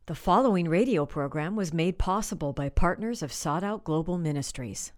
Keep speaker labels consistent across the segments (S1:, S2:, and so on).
S1: The following radio program was made possible by partners of Sought Out Global Ministries.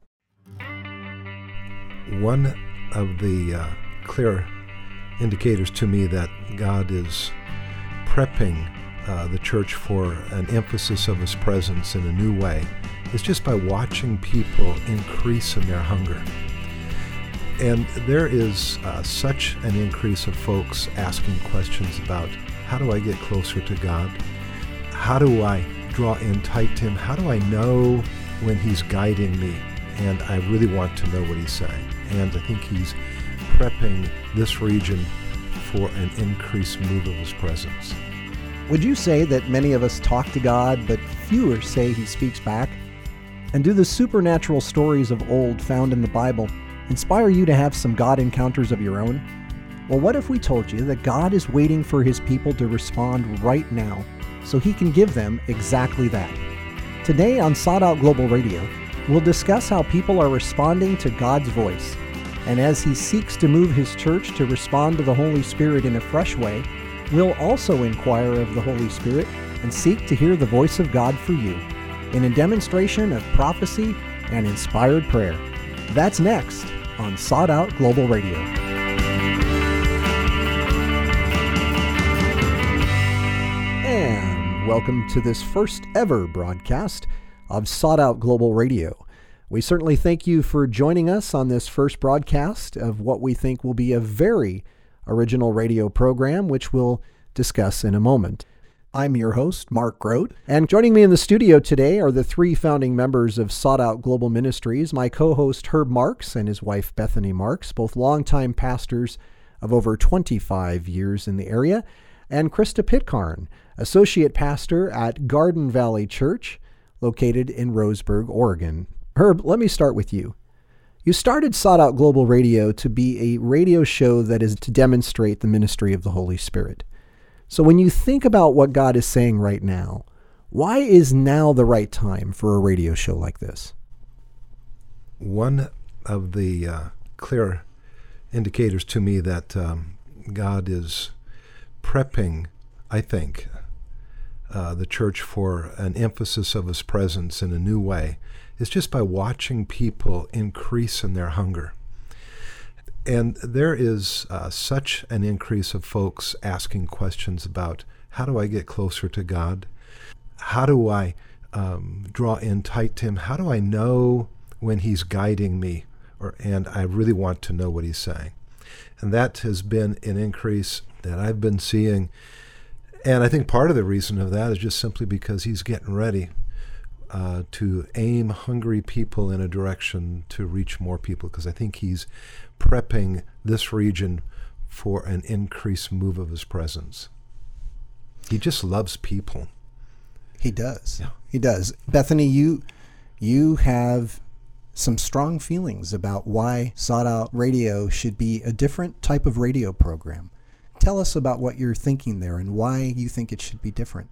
S2: One of the clear indicators to me that God is prepping the church for an emphasis of His presence in a new way is just by watching people increase in their hunger. And there is such an increase of folks asking questions about, how do I get closer to God? How do I draw in tight to Him? How do I know when He's guiding me? And I really want to know what He's saying. And I think He's prepping this region for an increased move of His presence.
S3: Would you say that many of us talk to God, but fewer say He speaks back? And do the supernatural stories of old found in the Bible inspire you to have some God encounters of your own? Well, what if we told you that God is waiting for His people to respond right now so He can give them exactly that? Today on Sought Out Global Radio, we'll discuss how people are responding to God's voice. And as He seeks to move His church to respond to the Holy Spirit in a fresh way, we'll also inquire of the Holy Spirit and seek to hear the voice of God for you in a demonstration of prophecy and inspired prayer. That's next on Sought Out Global Radio. And welcome to this first ever broadcast of Sought Out Global Radio. We certainly thank you for joining us on this first broadcast of what we think will be a very original radio program, which we'll discuss in a moment. I'm your host, Mark Grote, and joining me in the studio today are the three founding members of Sought Out Global Ministries, my co-host Herb Marks and his wife Bethany Marks, both longtime pastors of over 25 years in the area, and Krista Pitcairn, associate pastor at Garden Valley Church, located in Roseburg, Oregon. Herb, let me start with you. You started Sought Out Global Radio to be a radio show that is to demonstrate the ministry of the Holy Spirit. So when you think about what God is saying right now, why is now the right time for a radio show like this?
S2: One of the clear indicators to me that God is prepping, I think, the church for an emphasis of His presence in a new way is just by watching people increase in their hunger. And there is such an increase of folks asking questions about, how do I get closer to God? How do I draw in tight to Him? How do I know when He's guiding me? And I really want to know what He's saying. And that has been an increase that I've been seeing. And I think part of the reason of that is just simply because He's getting ready to aim hungry people in a direction to reach more people, because I think He's prepping this region for an increased move of His presence. He just loves people.
S3: He does.
S2: Yeah.
S3: He does. Bethany, you have some strong feelings about why Sought Out Radio should be a different type of radio program. Tell us about what you're thinking there and why you think it should be different.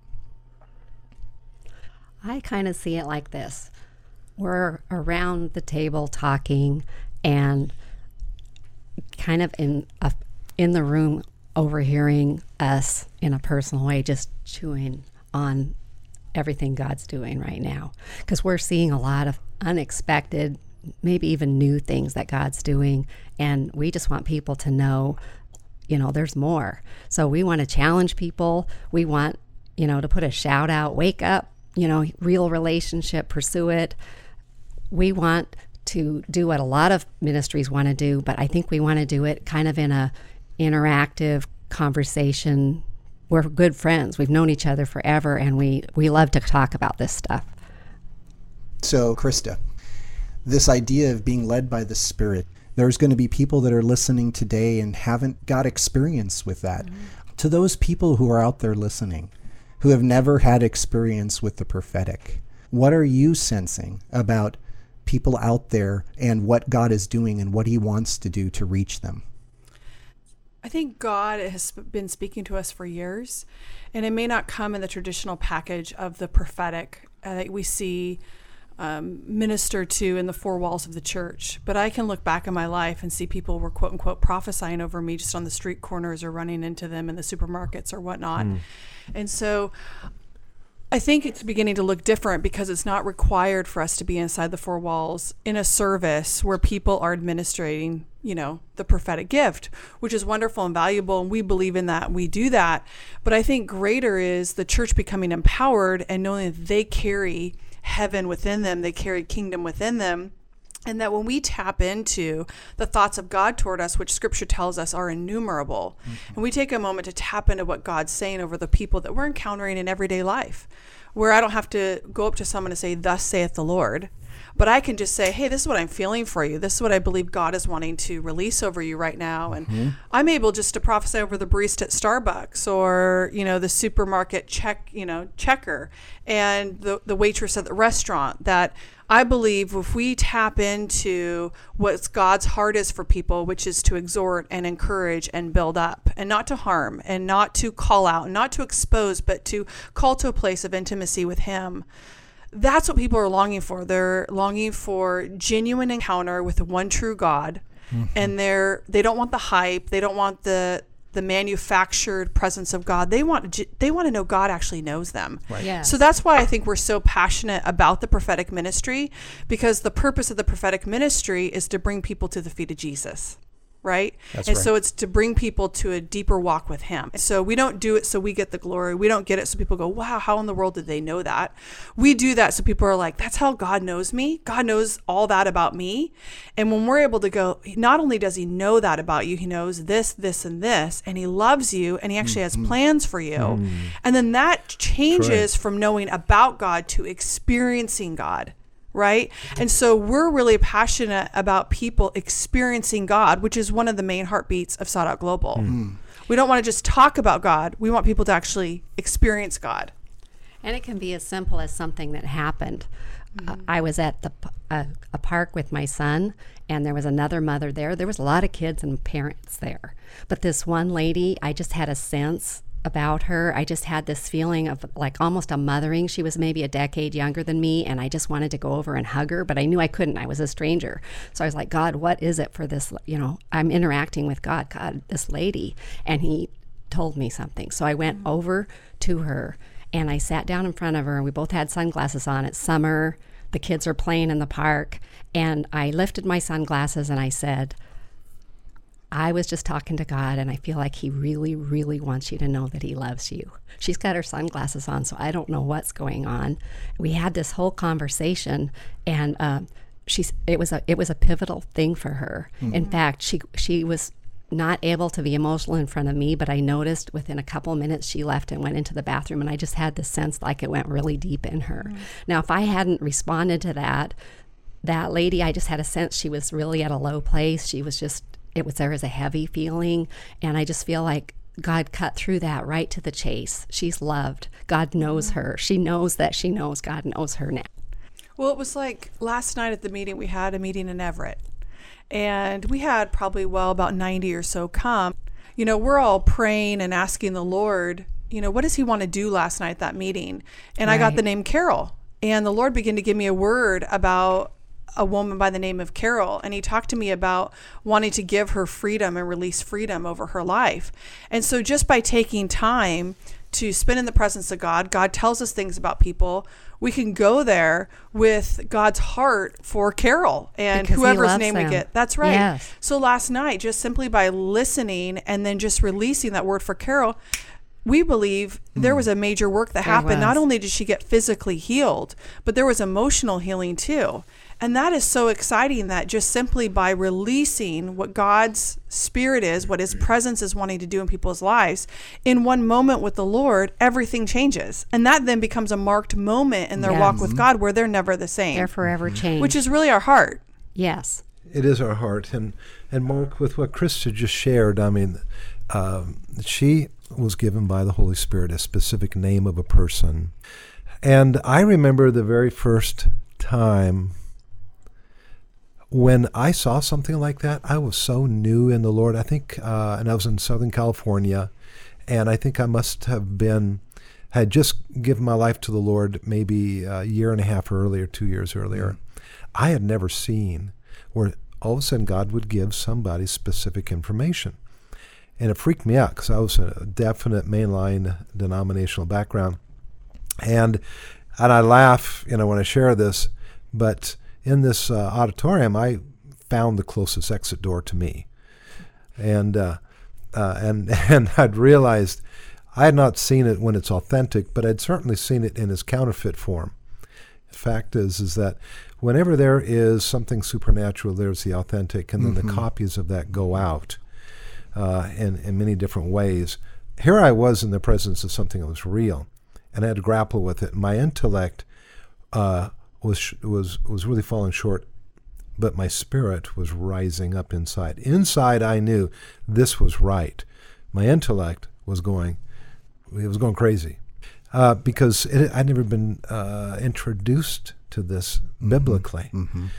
S4: I kind of see it like this. We're around the table talking and kind of in the room overhearing us in a personal way, just chewing on everything God's doing right now. Because we're seeing a lot of unexpected, maybe even new things that God's doing. And we just want people to know, there's more. So we want to challenge people. We want, to put a shout out, wake up, real relationship, pursue it. We want to do what a lot of ministries want to do, but I think we want to do it kind of in a interactive conversation. We're good friends. We've known each other forever, and we love to talk about this stuff.
S3: So, Krista, this idea of being led by the Spirit, there's going to be people that are listening today and haven't got experience with that. Mm-hmm. To those people who are out there listening, who have never had experience with the prophetic, what are you sensing about people out there and what God is doing and what He wants to do to reach them?
S5: I think God has been speaking to us for years, and it may not come in the traditional package of the prophetic that we see ministered to in the four walls of the church. But I can look back in my life and see people were quote unquote prophesying over me just on the street corners or running into them in the supermarkets or whatnot. And so I think it's beginning to look different because it's not required for us to be inside the four walls in a service where people are administrating, the prophetic gift, which is wonderful and valuable. And we believe in that. We do that. But I think greater is the church becoming empowered and knowing that they carry heaven within them. They carry kingdom within them. And that when we tap into the thoughts of God toward us, which Scripture tells us are innumerable, and we take a moment to tap into what God's saying over the people that we're encountering in everyday life, where I don't have to go up to someone and say, "Thus saith the Lord," but I can just say, "Hey, this is what I'm feeling for you. This is what I believe God is wanting to release over you right now." And I'm able just to prophesy over the barista at Starbucks or, the supermarket checker and the waitress at the restaurant, that I believe if we tap into what God's heart is for people, which is to exhort and encourage and build up and not to harm and not to call out, not to expose, but to call to a place of intimacy with Him. That's what people are longing for. They're longing for genuine encounter with the one true God. And they don't want the hype. They don't want the manufactured presence of God. They want to know God actually knows them.
S3: Right.
S4: Yes.
S5: So that's why I think we're so passionate about the prophetic ministry, because the purpose of the prophetic ministry is to bring people to the feet of Jesus. Right?
S3: That's
S5: and
S3: right.
S5: so it's to bring people to a deeper walk with Him. So we don't do it so we get the glory. We don't get it so people go, "Wow, how in the world did they know that?" We do that so people are like, "That's how God knows me. God knows all that about me." And when we're able to go, not only does He know that about you, He knows this, this, and this, and He loves you, and He actually has plans for you. And then that changes from knowing about God to experiencing God. Right? And so we're really passionate about people experiencing God, which is one of the main heartbeats of Sought Out Global. We don't want to just talk about God. We want people to actually experience God.
S4: And it can be as simple as something that happened. I was at a park with my son, and there was another mother there. There was a lot of kids and parents there. But this one lady, I just had a sense about her. I just had this feeling of like almost a mothering. She was maybe a decade younger than me, and I just wanted to go over and hug her, but I knew I couldn't. I was a stranger. So I was like, "God, what is it for this?" I'm interacting with God, this lady. And He told me something. So I went over to her and I sat down in front of her, and we both had sunglasses on. It's summer. The kids are playing in the park. And I lifted my sunglasses and I said, "I was just talking to God, and I feel like He really, really wants you to know that He loves you." She's got her sunglasses on, so I don't know what's going on. We had this whole conversation, and it was a pivotal thing for her. In fact, she was not able to be emotional in front of me, but I noticed within a couple of minutes she left and went into the bathroom, and I just had this sense like it went really deep in her. Now, if I hadn't responded to that lady, I just had a sense she was really at a low place. There was a heavy feeling, and I just feel like God cut through that right to the chase. She's loved. God knows her. She knows that she knows God knows her now.
S5: Well, it was like last night at the meeting, we had a meeting in Everett, and we had probably, about 90 or so come. We're all praying and asking the Lord, what does He want to do last night at that meeting? And I got the name Carol, and the Lord began to give me a word about a woman by the name of Carol, and He talked to me about wanting to give her freedom and release freedom over her life. And so just by taking time to spend in the presence of God, God tells us things about people. We can go there with God's heart for Carol and
S4: Because
S5: whoever's name we get. That's right.
S4: Yes.
S5: So last night, just simply by listening and then just releasing that word for Carol, we believe there was a major work that happened. Not only did she get physically healed, but there was emotional healing too. And that is so exciting, that just simply by releasing what God's Spirit is, what His presence is wanting to do in people's lives, in one moment with the Lord, everything changes. And that then becomes a marked moment in their walk with God where they're never the same.
S4: They're forever changed.
S5: Which is really our heart.
S4: Yes.
S2: It is our heart. And Mark, with what Krista just shared, she was given by the Holy Spirit a specific name of a person. And I remember the very first time when I saw something like that. I was so new in the Lord. I think, and I was in Southern California, and I think I must have had just given my life to the Lord maybe a year and a half earlier, 2 years earlier. I had never seen where all of a sudden God would give somebody specific information. And it freaked me out because I was a definite mainline denominational background. And I laugh, when I share this, but in this auditorium, I found the closest exit door to me. And I'd realized I had not seen it when it's authentic, but I'd certainly seen it in its counterfeit form. The fact is that whenever there is something supernatural, there's the authentic, and then the copies of that go out in many different ways. Here I was in the presence of something that was real, and I had to grapple with it. My intellect was really falling short, but my spirit was rising up inside. Inside, I knew this was right. My intellect was going crazy because I'd never been introduced to this biblically.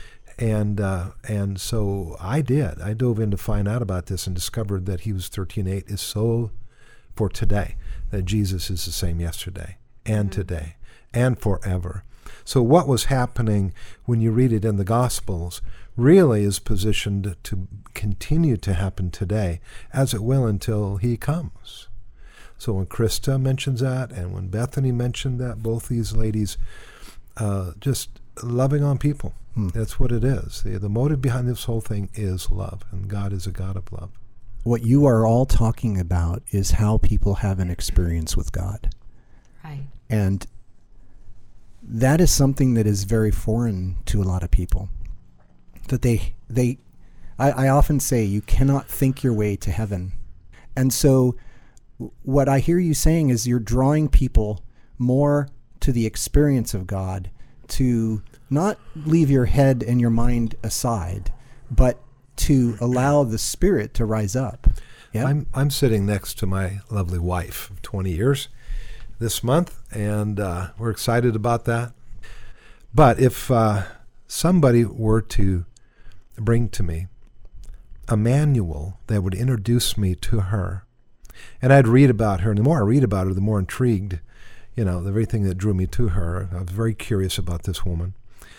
S2: And so I did. I dove in to find out about this and discovered that Hebrews 13:8 is so for today, that Jesus is the same yesterday and today and forever. So what was happening when you read it in the Gospels really is positioned to continue to happen today, as it will until he comes. So when Krista mentions that, and when Bethany mentioned that, both these ladies just loving on people. That's what it is. The motive behind this whole thing is love, and God is a God of love.
S3: What you are all talking about is how people have an experience with God.
S4: Right.
S3: And that is something that is very foreign to a lot of people. That I often say you cannot think your way to heaven. And so what I hear you saying is you're drawing people more to the experience of God, to not leave your head and your mind aside, but to allow the Spirit to rise up. Yeah?
S2: I'm sitting next to my lovely wife of 20 years this month, and we're excited about that. But if somebody were to bring to me a manual that would introduce me to her, and I'd read about her, and the more I read about her, the more intrigued, the very thing that drew me to her. I was very curious about this woman.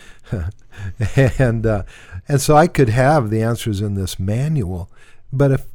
S2: and so I could have the answers in this manual, but if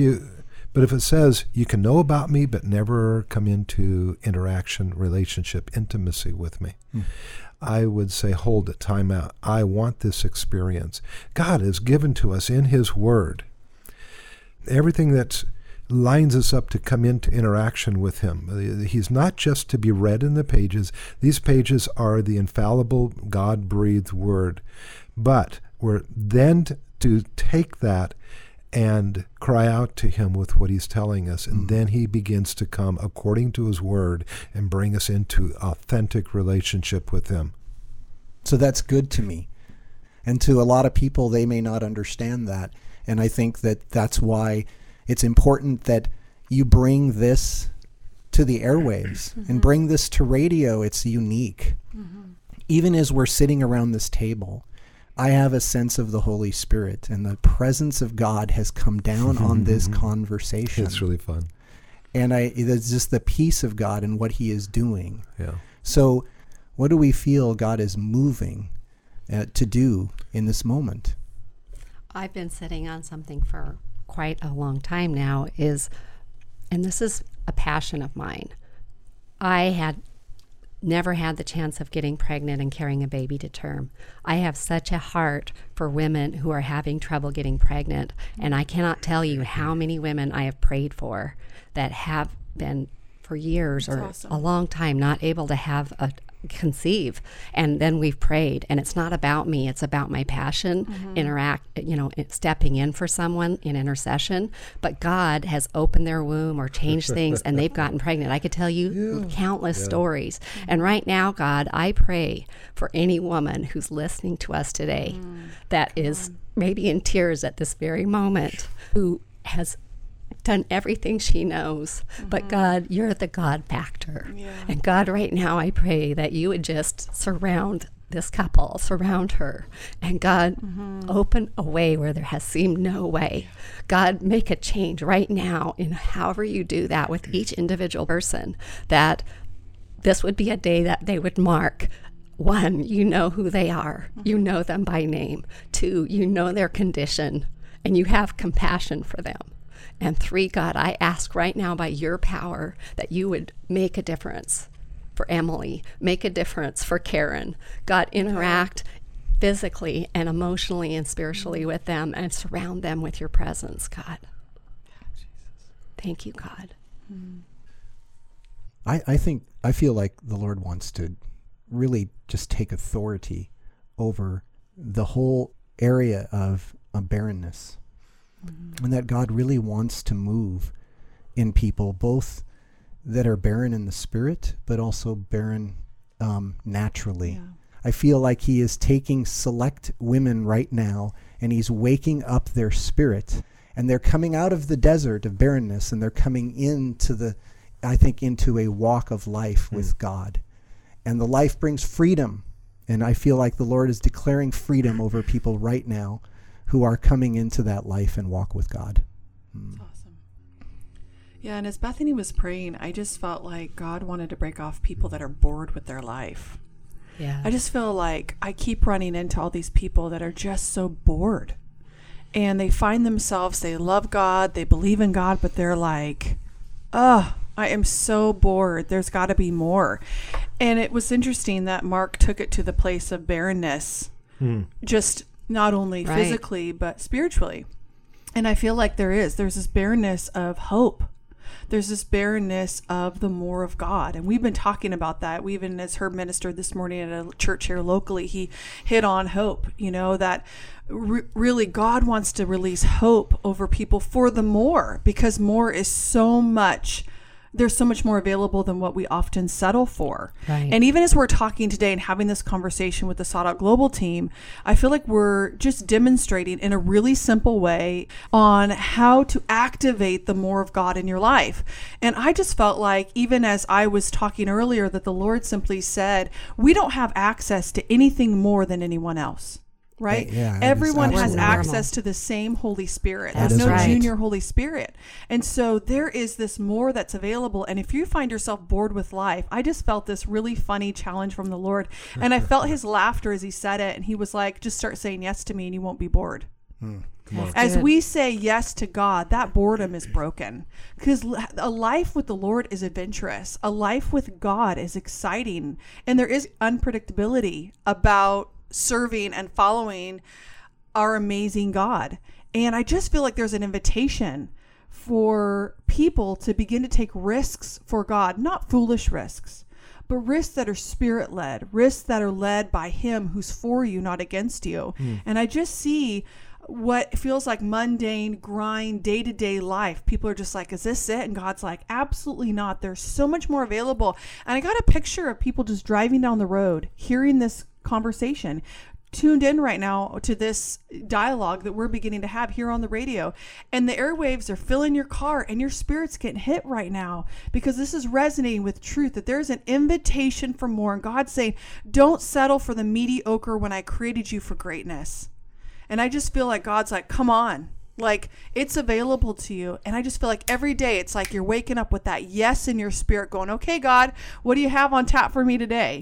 S2: it says you can know about me but never come into interaction, relationship, intimacy with me, I would say, hold it, time out. I want this experience. God has given to us in His Word everything that lines us up to come into interaction with Him. He's not just to be read in the pages. These pages are the infallible, God-breathed Word. But we're then to take that and cry out to Him with what He's telling us, and then He begins to come according to His Word and bring us into authentic relationship with Him.
S3: So that's good to me. And to a lot of people, they may not understand that. And I think that that's why it's important that you bring this to the airwaves and bring this to radio. It's unique. Even as we're sitting around this table, I have a sense of the Holy Spirit, and the presence of God has come down on this conversation.
S2: It's really fun.
S3: And it's just the peace of God and what He is doing.
S2: Yeah.
S3: So what do we feel God is moving to do in this moment?
S4: I've been sitting on something for quite a long time now, and this is a passion of mine. I had never had the chance of getting pregnant and carrying a baby to term. I have such a heart for women who are having trouble getting pregnant, and I cannot tell you how many women I have prayed for that have been for years or a long time not able to have conceive, and then we've prayed, and it's not about me, it's about my passion, stepping in for someone in intercession. But God has opened their womb or changed things, and they've gotten pregnant. I could tell you countless stories. And right now, God, I pray for any woman who's listening to us today that is maybe in tears at this very moment, who has done everything she knows, but God, you're the God factor. And God, right now I pray that you would just surround this couple, surround her, and God, open a way where there has seemed no way. God, make a change right now in however you do that with each individual person, that this would be a day that they would mark. 1, you know who they are. You know them by name. 2, you know their condition, and you have compassion for them. And 3, God, I ask right now by your power that you would make a difference for Emily. Make a difference for Karen. God, interact physically and emotionally and spiritually with them and surround them with your presence, God. Thank you, God.
S3: I feel like the Lord wants to really just take authority over the whole area of barrenness. And that God really wants to move in people, both that are barren in the spirit, but also barren naturally.
S5: Yeah.
S3: I feel like he is taking select women right now and he's waking up their spirit, and they're coming out of the desert of barrenness and they're coming into into a walk of life with God. And the life brings freedom. And I feel like the Lord is declaring freedom over people right now who are coming into that life and walk with God.
S5: That's awesome. Yeah, and as Bethany was praying, I just felt like God wanted to break off people that are bored with their life.
S4: Yeah.
S5: I just feel like I keep running into all these people that are just so bored. And they find themselves, they love God, they believe in God, but they're like, I am so bored. There's got to be more. And it was interesting that Mark took it to the place of barrenness, just not only physically, but spiritually. And I feel like there's this barrenness of hope. There's this barrenness of the more of God. And we've been talking about that. We even, as Herb ministered this morning at a church here locally, he hit on hope, that really God wants to release hope over people for the more, because more is so much. There's so much more available than what we often settle for.
S4: Right.
S5: And even as we're talking today and having this conversation with the Sought Out Global team, I feel like we're just demonstrating in a really simple way on how to activate the more of God in your life. And I just felt like, even as I was talking earlier, that the Lord simply said, we don't have access to anything more than anyone else. Right?
S3: Yeah,
S5: everyone has
S3: absolutely
S5: access to the same Holy Spirit.
S4: That's
S5: There's no
S4: right.
S5: junior Holy Spirit. And so there is this more that's available. And if you find yourself bored with life, I just felt this really funny challenge from the Lord. And I felt his laughter as he said it. And he was like, just start saying yes to me and you won't be bored. As we say yes to God, that boredom is broken, because a life with the Lord is adventurous. A life with God is exciting. And there is unpredictability about serving and following our amazing God. And I just feel like there's an invitation for people to begin to take risks for God, not foolish risks, but risks that are spirit-led, risks that are led by him who's for you, not against you. And I just see what feels like mundane grind, day-to-day life. People are just like, is this it? And God's like, absolutely not. There's so much more available. And I got a picture of people just driving down the road, hearing this conversation, tuned in right now to this dialogue that we're beginning to have here on the radio, and the airwaves are filling your car, and your spirit's getting hit right now because this is resonating with truth, that there's an invitation for more. And God's saying, don't settle for the mediocre when I created you for greatness. And I just feel like God's like, come on, like it's available to you. And I just feel like every day it's like you're waking up with that yes in your spirit going, okay, God, what do you have on tap for me today?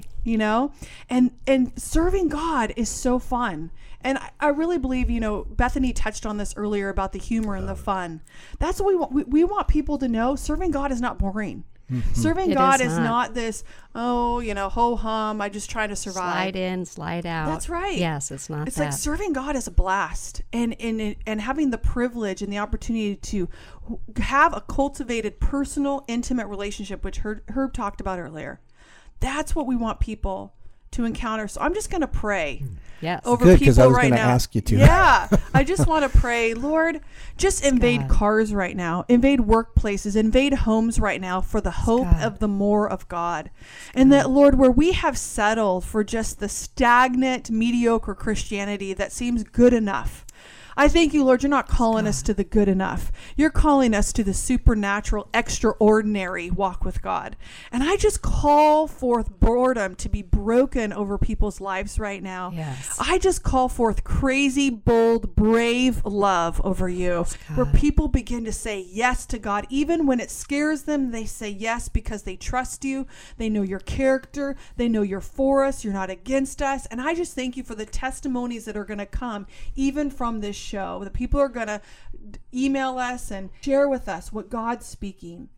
S5: And serving God is so fun. And I really believe, Bethany touched on this earlier about the humor and the fun. That's what we want. We want people to know serving God is not boring. Serving God is not this, ho hum, I just try to survive.
S4: Slide in, slide out.
S5: That's right.
S4: Yes, it's not
S5: It's
S4: that.
S5: like serving God is a blast, and having the privilege and the opportunity to have a cultivated, personal, intimate relationship, which Herb talked about earlier. That's what we want people to encounter. So I'm just going to pray
S4: Yes.
S5: over
S3: Good, 'cause
S5: people
S3: I was
S5: right
S3: gonna
S5: now.
S3: ask you to.
S5: Yeah. I just want to pray, Lord, just invade
S4: God.
S5: cars right now, invade workplaces, invade homes right now for the hope
S4: God.
S5: of the more of God. And that, Lord, where we have settled for just the stagnant, mediocre Christianity that seems good enough, I thank you, Lord, you're not calling us to the good enough. You're calling us to the supernatural, extraordinary walk with God. And I just call forth boredom to be broken over people's lives right now.
S4: Yes.
S5: I just call forth crazy, bold, brave love over you, where people begin to say yes to God. Even when it scares them, they say yes because they trust you. They know your character. They know you're for us. You're not against us. And I just thank you for the testimonies that are going to come even from this show. The people are going to email us and share with us what God's speaking.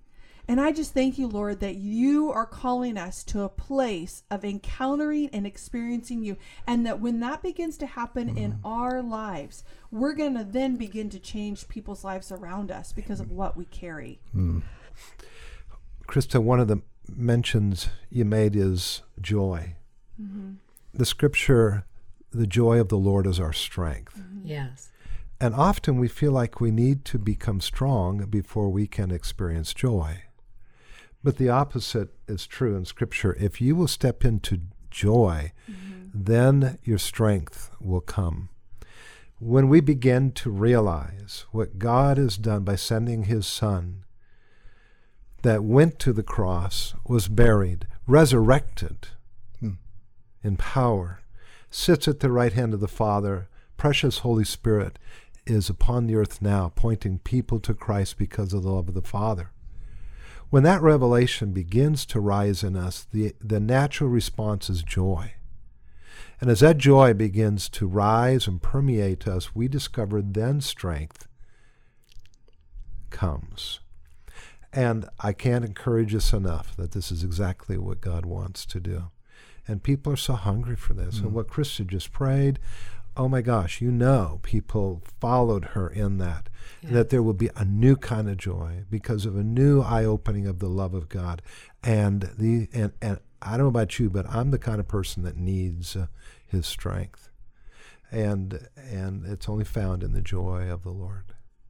S5: And I just thank you, Lord, that you are calling us to a place of encountering and experiencing you. And that when that begins to happen in our lives, we're going to then begin to change people's lives around us because of what we carry.
S2: Krista, one of the mentions you made is joy. The scripture, the joy of the Lord is our strength.
S4: Yes.
S2: And often we feel like we need to become strong before we can experience joy. But the opposite is true in Scripture. If you will step into joy, then your strength will come. When we begin to realize what God has done by sending his Son, that went to the cross, was buried, resurrected in power, sits at the right hand of the Father, precious Holy Spirit is upon the earth now, pointing people to Christ because of the love of the Father. When that revelation begins to rise in us, the natural response is joy. And as that joy begins to rise and permeate us, we discover then strength comes. And I can't encourage us enough that this is exactly what God wants to do. And people are so hungry for this. And what Krista just prayed, oh my gosh, people followed her in that.
S4: Yes.
S2: That there will be a new kind of joy because of a new eye-opening of the love of God. And I don't know about you, but I'm the kind of person that needs his strength. And it's only found in the joy of the Lord.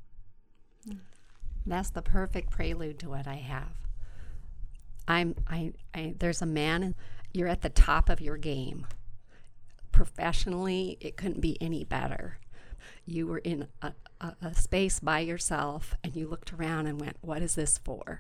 S4: That's the perfect prelude to what I have. There's a man, you're at the top of your game. Professionally, it couldn't be any better. You were in a space by yourself, and you looked around and went, what is this for?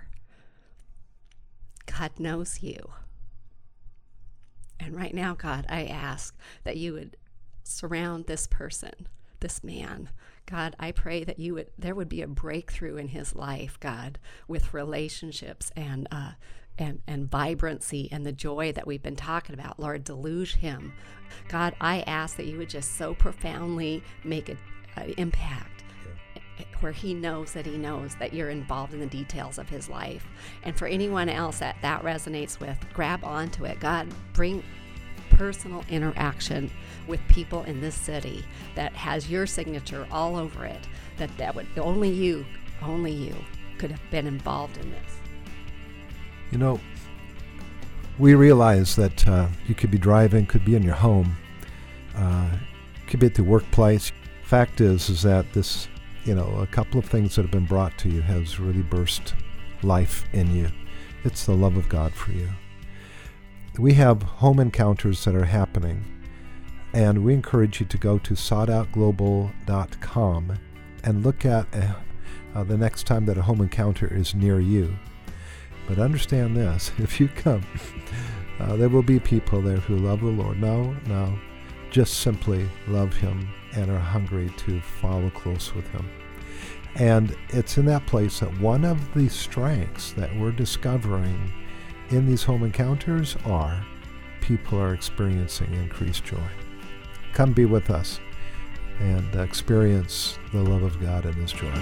S4: God knows you. And right now, God, I ask that you would surround this person, this man. God, I pray that there would be a breakthrough in his life, God, with relationships and vibrancy and the joy that we've been talking about. Lord, deluge him. God, I ask that you would just so profoundly make an impact where he knows that you're involved in the details of his life. And for anyone else that resonates with, grab onto it. God, bring personal interaction with people in this city that has your signature all over it, that would only you could have been involved in this.
S2: You know, we realize that you could be driving, could be in your home, could be at the workplace. Fact is that this, a couple of things that have been brought to you has really burst life in you. It's the love of God for you. We have home encounters that are happening, and we encourage you to go to SoughtOutGlobal.com and look at the next time that a home encounter is near you. But understand this, if you come, there will be people there who love the Lord. No, just simply love him and are hungry to follow close with him. And it's in that place that one of the strengths that we're discovering in these home encounters are people are experiencing increased joy. Come be with us and experience the love of God and his joy.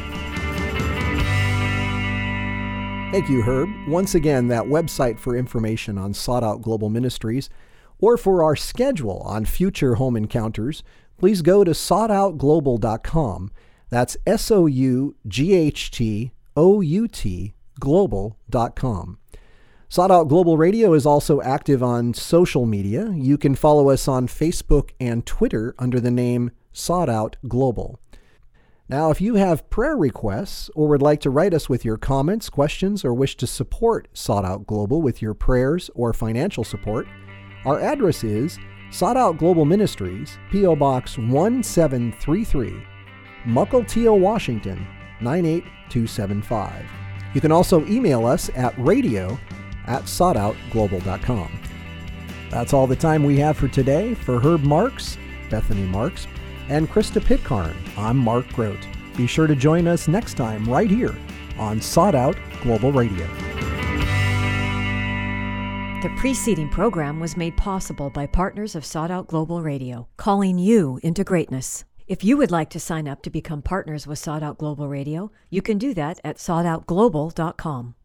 S3: Thank you, Herb. Once again, that website for information on Sought Out Global Ministries or for our schedule on future home encounters, please go to SoughtOutGlobal.com. That's SOUGHTOUT global.com. Sought Out Global Radio is also active on social media. You can follow us on Facebook and Twitter under the name Sought Out Global. Now, if you have prayer requests or would like to write us with your comments, questions, or wish to support Sought Out Global with your prayers or financial support, our address is Sought Out Global Ministries, P.O. Box 1733, Mukilteo, Washington, 98275. You can also email us at radio@SoughtOutGlobal.com. That's all the time we have for today. For Herb Marks, Bethany Marks, and Krista Pitcairn, I'm Mark Grote. Be sure to join us next time right here on Sought Out Global Radio.
S1: The preceding program was made possible by partners of Sought Out Global Radio, calling you into greatness. If you would like to sign up to become partners with Sought Out Global Radio, you can do that at SoughtOutGlobal.com.